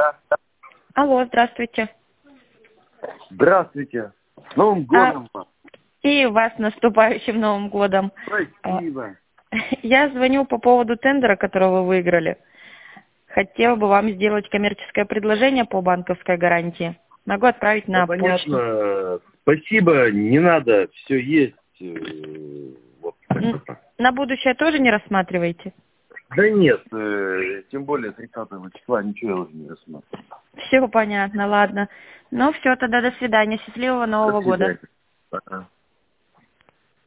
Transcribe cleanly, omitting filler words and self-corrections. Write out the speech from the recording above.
Да. Алло, здравствуйте. Здравствуйте. С Новым годом вас. И вас с наступающим Новым годом. Спасибо. Я звоню по поводу тендера, который вы выиграли. Хотела бы вам сделать коммерческое предложение по банковской гарантии. Могу отправить на почту. Понятно. Спасибо, не надо, все есть. Вот так. На будущее тоже не рассматриваете? Да нет, тем более 30 числа ничего я уже не рассматриваю. Все понятно, ладно. Ну все, тогда до свидания. Счастливого Нового года. Пока.